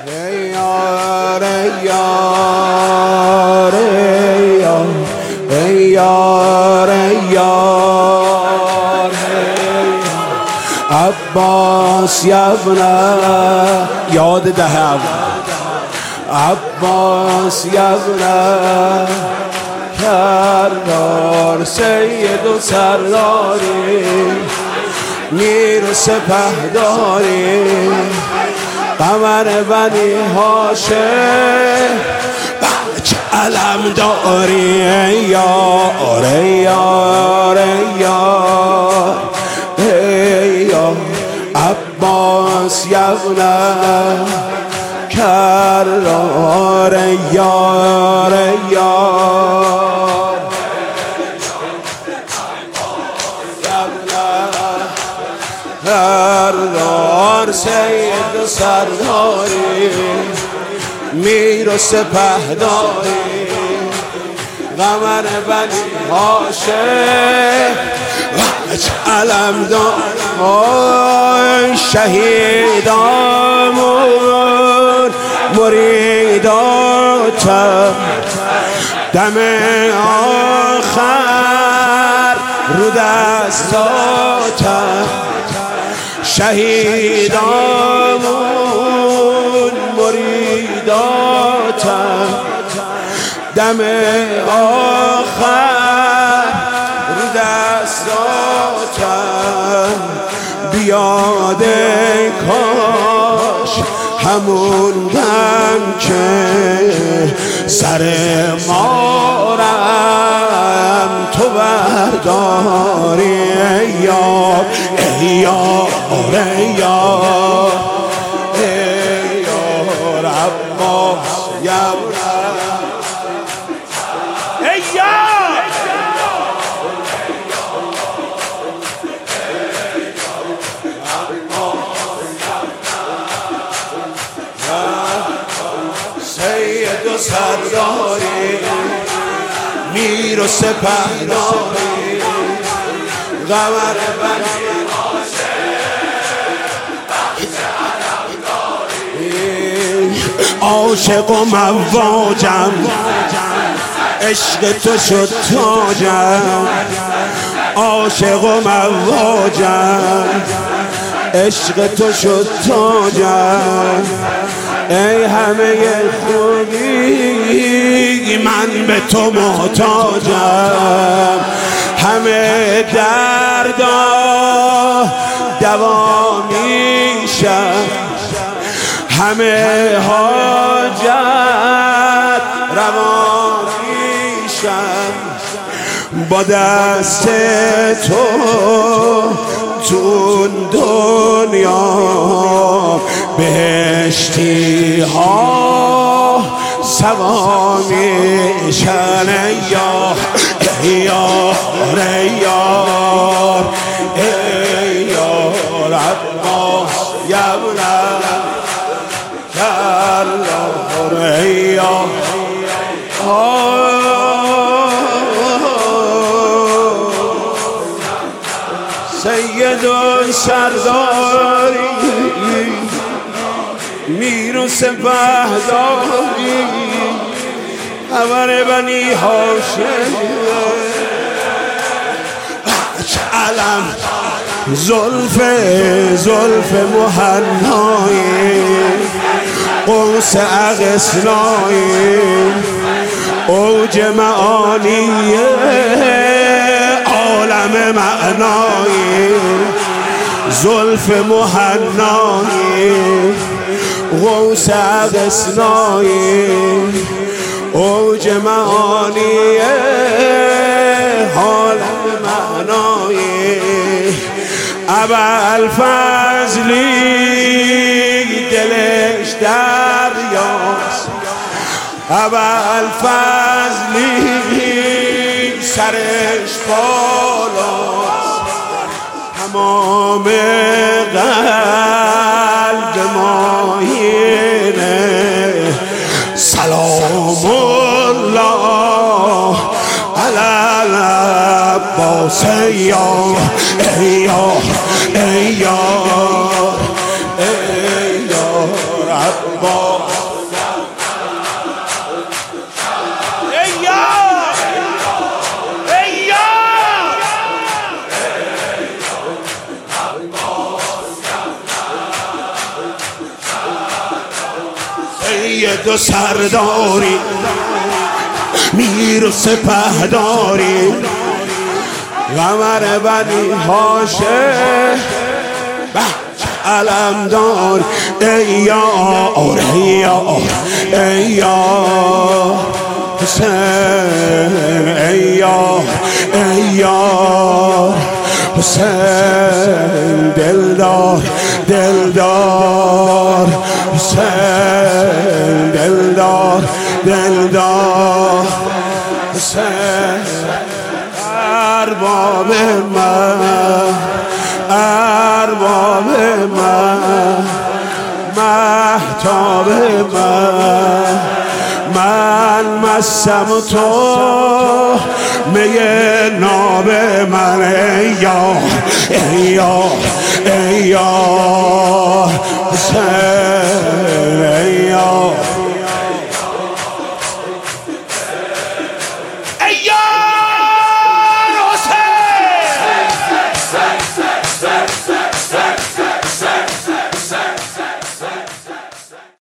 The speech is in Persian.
ای یار ای یار ای یار ای یار عباس یبنه یاد دهم عباس یبنه کردار سید و سرداری میر و سپهداری قمر بنی هاشم بچه علم داری ای یار ای یار ای یار ای یار عباس یبنه کرار ای یار ای یار کردار سید و سرداری میر و سپهداری قمر بنی هاشم علم دار شهیدامون مریداتم دم آخر رو دستاتم شهیدامون مریداتم دم آخر رو دستاتم بیاد کاش همون دم که سر مارم تو برداری ای یار ای یار ای یار ای یار عباس یبنه ای یار سید و سرداری میر و سپهداری قمر بنی عاشق و مواجم عشق تو شد تاجم عاشق و مواجم عشق تو شد تاجم ای همه خوبی من به تو محتاجم همه دردا دوا میشم همه حاجت روا میشم با دست تو تو دنیا بهشتی ها سوا میشن ای یار ای یار ای یار ای یار عباس یبنه کرار ای یار سید و سرداری میر و سپهداری قمر بنی هاشم علم زلف مهنایی قوس اغسنایی اوج معانی عالم معنایی زلف مهنایی غوث اغسنایی اوج معانی عالم معنایی ابوالفضلی دلش دریاست ابوالفضلی سرش بالاست تمام قلب ماهینه سلام الله علی العباس ای یار ای یار ای یار ای یار عباس ای دو سرداری میر و سپهداری قمر بنی هاشم علمدار ای یار ای یار ای یار حسین ای یار ای یار حسین دلدار دلدار حسین دلدار دلدار حسین ارباب من ارباب من مهتاب من مستم تو می ناب من ای یار ای یار ای یار حسین